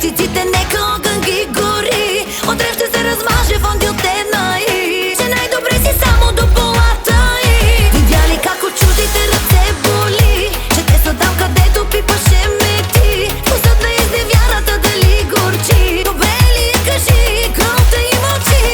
Къщиците нека огън ги гори, утре ще се размаже фонди от една и че най-добре си само до полата и видя ли как от чуждите ръце боли, че те са там където пипаше мети. Вкусът на изневярата дали горчи, добре ли е кажи, кролта и мълчи.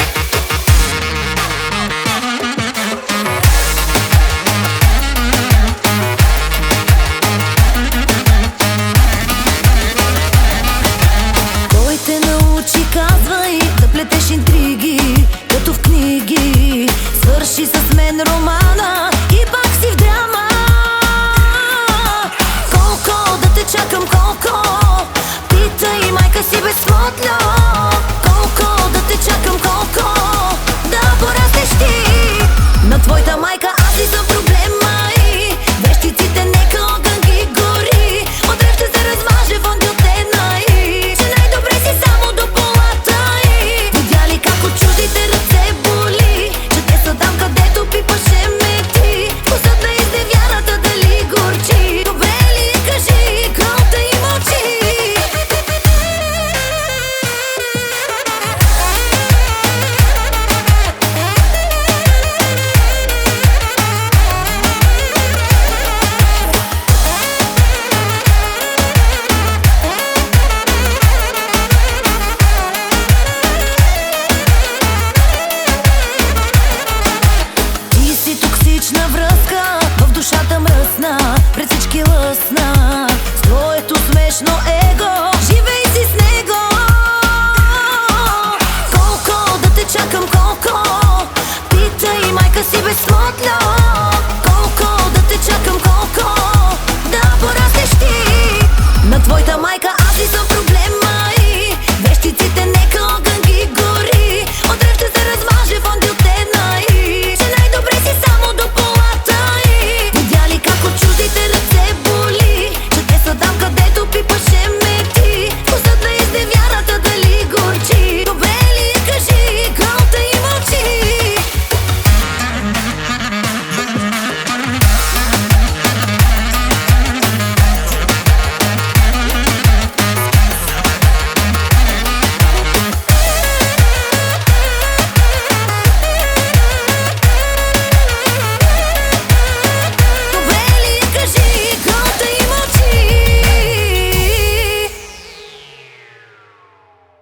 Кой те научи, казвай, да плетеш интриги, като в книги? Свърши с мен роман.